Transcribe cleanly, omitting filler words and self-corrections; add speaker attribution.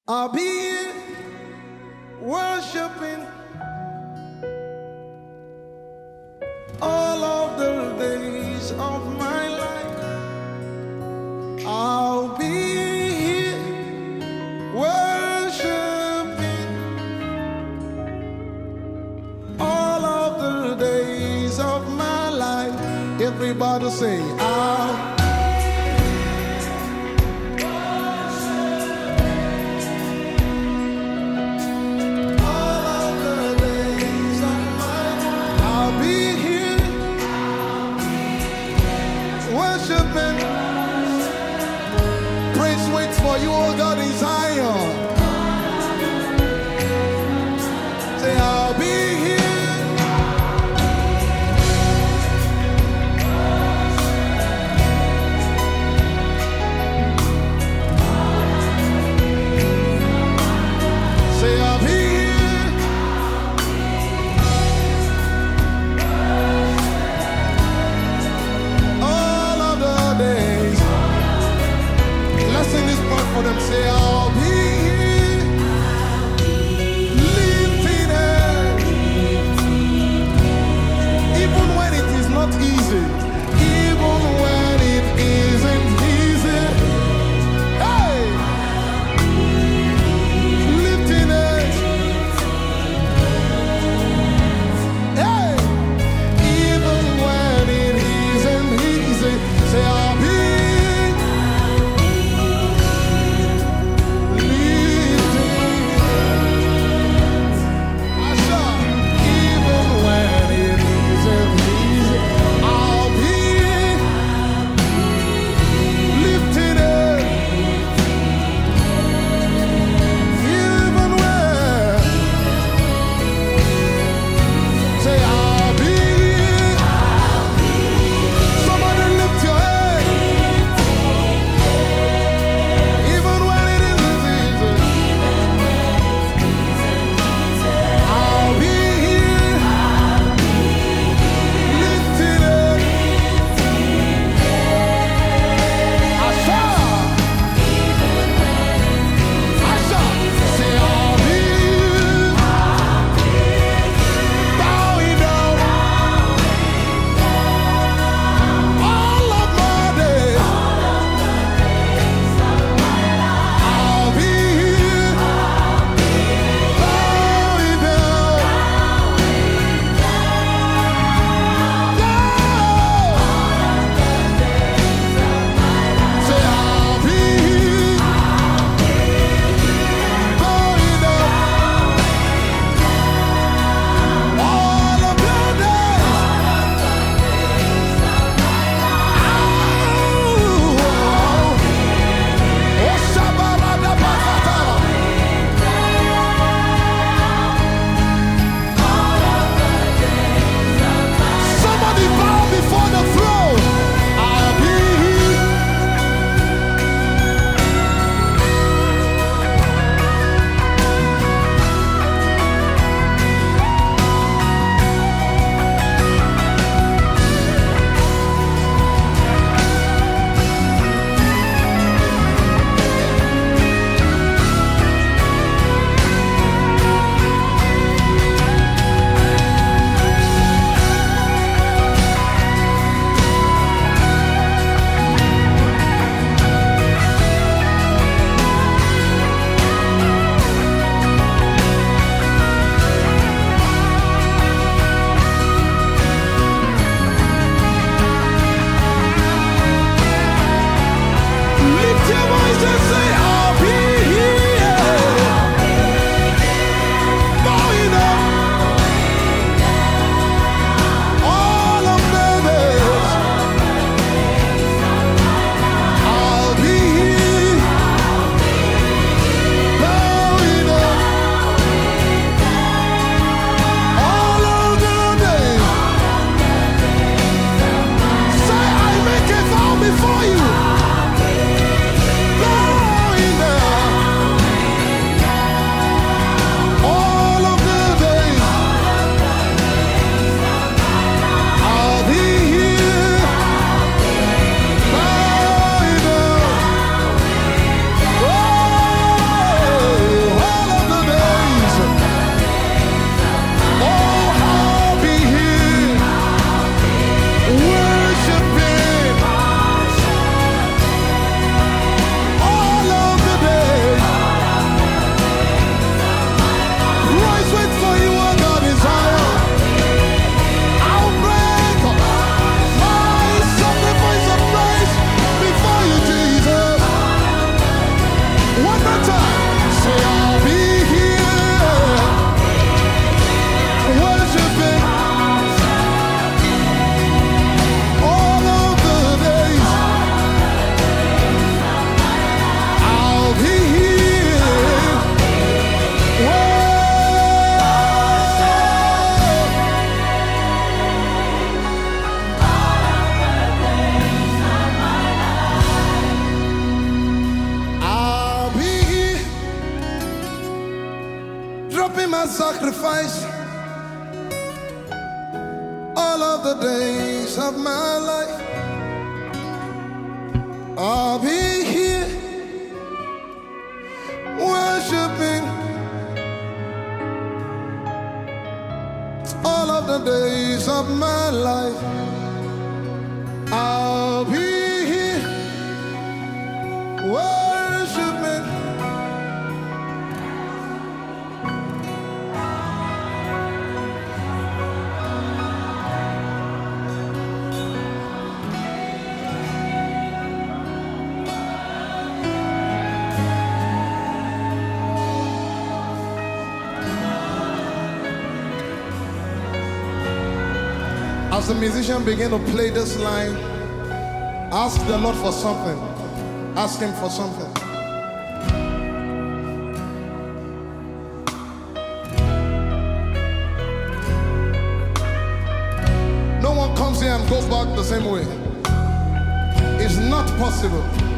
Speaker 1: I'll be here worshiping all of the days of my life. I'll be here worshiping all of the days of my life. Everybody say, I'll worshiping. Praise waits for you, oh God, in Zion. Say, I'll be here One more time. Say, I'll be here worshiping all of the days. I'll be here. I'll be here, dropping my sacrifice all of the days of my life. I'll be here worshiping all of the days of my life. I'll be here worshiping. As the musician begin to play this line, ask the Lord for something. Ask him for something. No one comes here and goes back the same way. It's not possible.